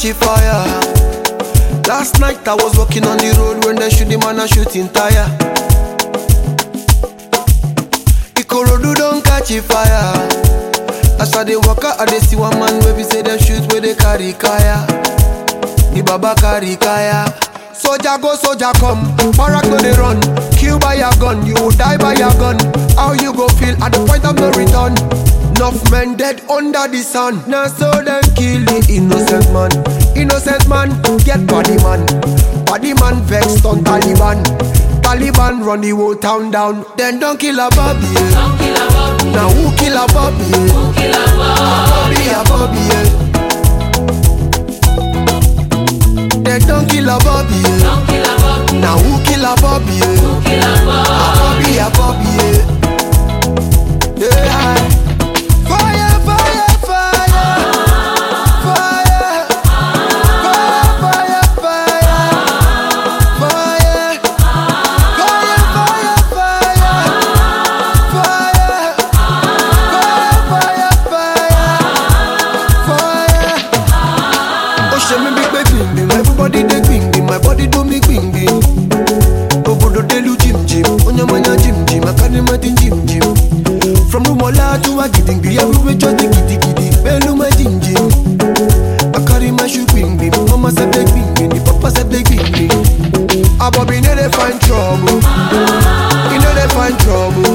catch a fire. Last night I was walking on the road when they shoot the man a shooting tire. Ikorodu don't catch a fire. As I dey walk out, I dey see one man where we say them shoot where they carry kaya. The baba carry kaya. Soldier go, soldier come. Barak no dey run. Kill by your gun, you will die by your gun. How you go feel at the point of no return? Enough men dead under the sun. Now so them kill the innocent man. Innocent man get body man. Body man vexed on Taliban. Taliban run the whole town down. Then don't kill a Bobby. Now who kill a Bobby? A Bobby. Then don't kill a Bobby. Now who kill a Bobby? A Bobby. Yeah. Fire, fire, fire. Fire. Fire, fire, fire. Fire. Fire, fire, fire. Fire. Fire, fire, fire. Oh, show me big baby. Everybody they bing bing, my body do me bing bing. Obodo delu jim jim, onyamanya jim jim, I carry my thing jim jim. From Rumola to Agitingbi, everywhere just the giddy giddy. Belu my jim jim. I carry my shoe bing bing, mama said they bing bing, the papa said they bing bing. A Bobby know they find trouble, he know they find trouble.